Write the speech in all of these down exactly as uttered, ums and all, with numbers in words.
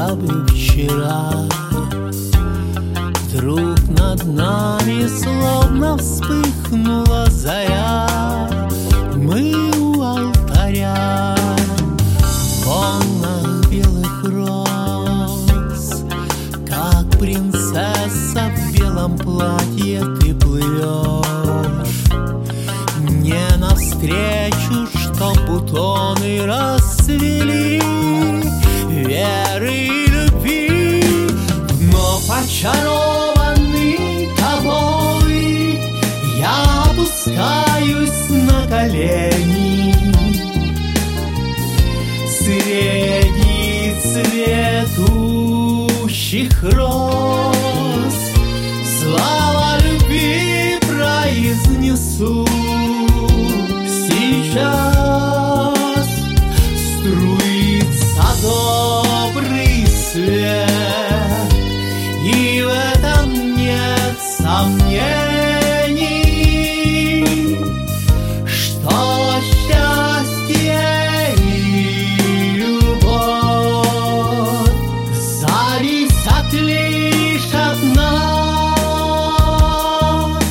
будто бы вчера. Вдруг над нами словно вспыхнула заря. Мы у алтаря, в волнах белых роз, как принцесса в белом платье ты плывешь. Мне навстречу, что бутоны расцвели веры и любви. Вновь очарованный тобой я опускаюсь на колени среди цветущих роз. Слава любви произнесу сейчас. Струится добрый свет, и в этом нет сомнений, что счастье и любовь зависят лишь от нас.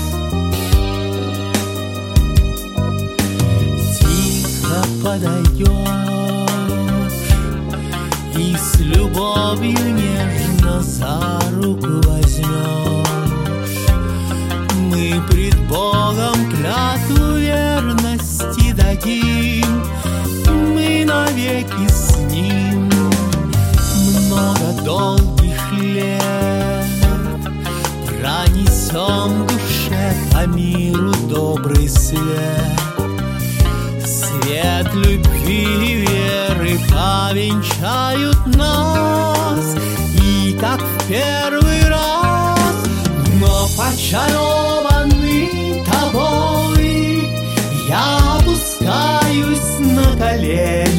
Тихо подойдешь и с любовью нежно за руку возьмешь. Мы пред Богом клятву верности дадим, мы навеки с Ним. Много долгих лет пронесем в душе по миру добрый свет. Свет любви и веры повенчают нас, и как в первый раз вновь очарованный тобой я опускаюсь на колени